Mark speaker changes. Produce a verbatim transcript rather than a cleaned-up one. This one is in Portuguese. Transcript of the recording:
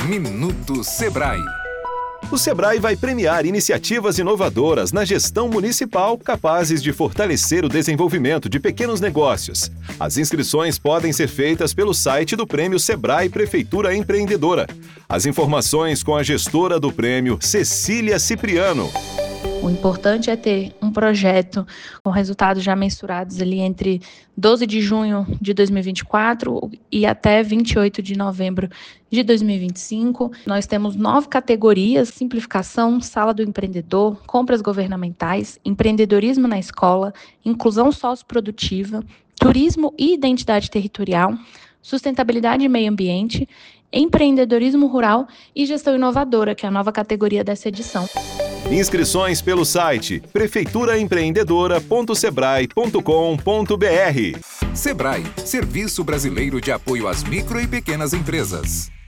Speaker 1: Minuto Sebrae.
Speaker 2: O Sebrae vai premiar iniciativas inovadoras na gestão municipal capazes de fortalecer o desenvolvimento de pequenos negócios. As inscrições podem ser feitas pelo site do Prêmio Sebrae Prefeitura Empreendedora. As informações com a gestora do prêmio, Cecília Cipriano.
Speaker 3: O importante é ter um projeto com resultados já mensurados ali entre doze de junho de dois mil e vinte e quatro e até vinte e oito de novembro de dois mil e vinte e cinco. Nós temos nove categorias: simplificação, sala do empreendedor, compras governamentais, empreendedorismo na escola, inclusão socioprodutiva, turismo e identidade territorial, sustentabilidade e meio ambiente, empreendedorismo rural e gestão inovadora, que é a nova categoria dessa edição.
Speaker 2: Inscrições pelo site prefeitura empreendedora ponto sebrae ponto com ponto br.
Speaker 1: Sebrae, Serviço Brasileiro de Apoio às Micro e Pequenas Empresas.